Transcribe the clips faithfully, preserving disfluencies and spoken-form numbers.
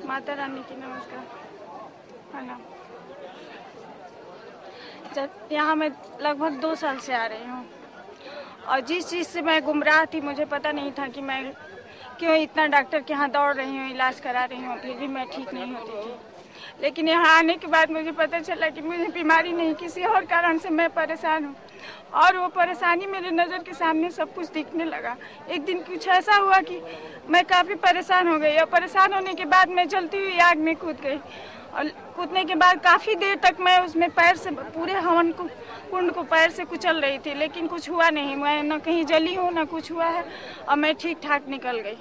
माता रानी की नमस्कार। प्रणाम। जब यहाँ मैं लगभग दो साल से आ रही हूँ और जिस चीज़ से मैं गुमराह थी, मुझे पता नहीं था कि मैं क्यों इतना डॉक्टर के यहाँ दौड़ रही हूँ, इलाज करा रही हूँ, फिर भी मैं ठीक नहीं होती थी। लेकिन यहाँ आने के बाद मुझे पता चला कि मुझे बीमारी नहीं, किसी और कारण से मैं परेशान हूँ और वो परेशानी मेरे नज़र के सामने सब कुछ दिखने लगा। एक दिन कुछ ऐसा हुआ कि मैं काफ़ी परेशान हो गई और परेशान होने के बाद मैं जलती हुई आग में कूद गई और कूदने के बाद काफ़ी देर तक मैं उसमें पैर से पूरे हवन को कुंड को पैर से कुचल रही थी, लेकिन कुछ हुआ नहीं। मैं न कहीं जली हूँ न कुछ हुआ है और मैं ठीक ठाक निकल गई।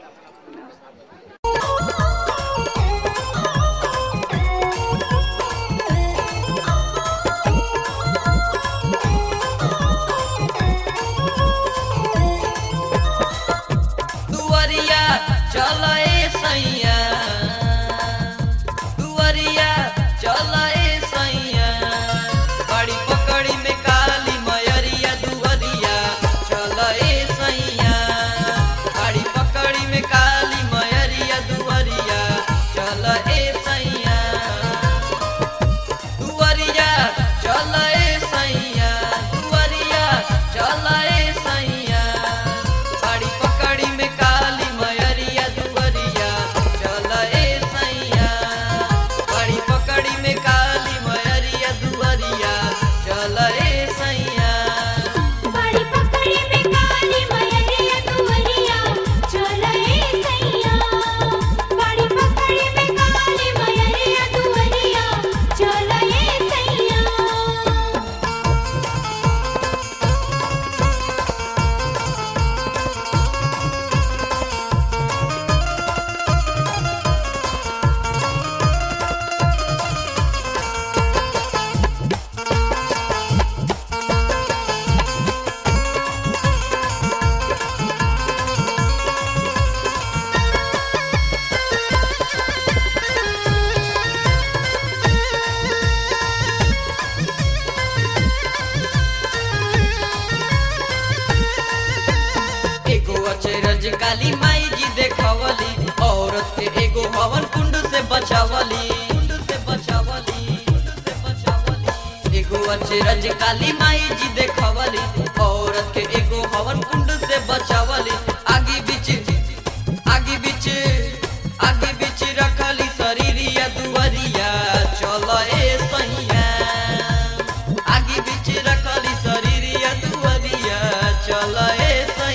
काली माई जी देखवली औरत के एगो हवन कुंड से बचावली कुंड से बचावली कुंड से बचावली एगो अचरज काली माई जी देखवली औरत के एगो हवन कुंड से बचावली आगे बीच आगे बीच आगे बीच रखली शरीरिया दुआरिया चल ए सैया आगे बीच रखली शरीरिया दुआरिया चल ए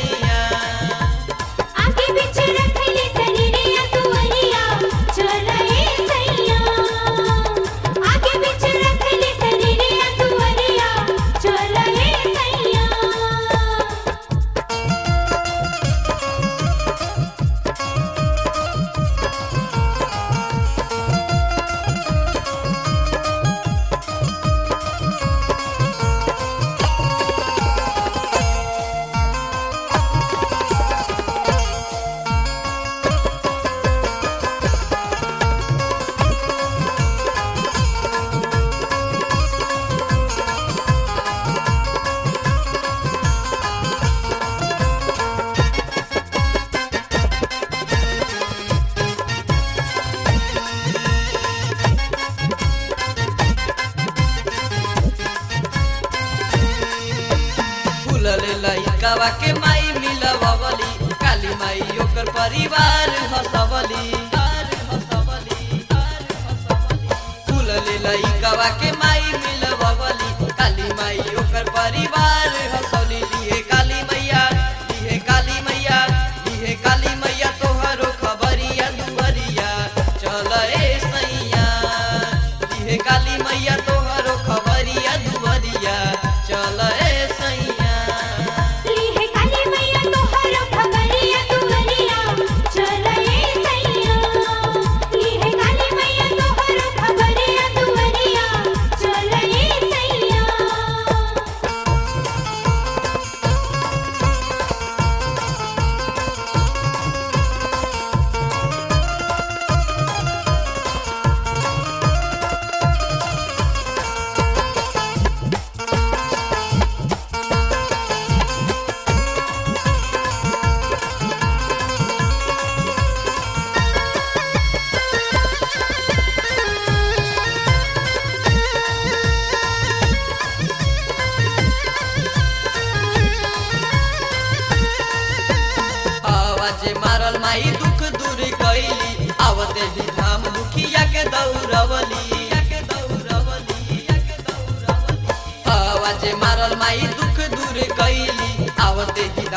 लइकावा के माई मिलवली काली माई ओकर परिवार हसवली हसवली फूलले लइकावा के माई मिलवली काली माई ओकर परिवार हसवली लिए काली मैया लिए काली मैया लिए काली मैया तोहरो खबरिया दुआरिया चल ए सैया लिए काली मैया तोहरो खबरिया दुआरिया चल ए सैया काली मैया तोहरो खबरिया दुआरिया चल आवाजे मारल माई दुख दूर कैली आवते ही धाम दुखिया के दौड़वली आवाजे मारल माई दुख दूर कैली आवते ही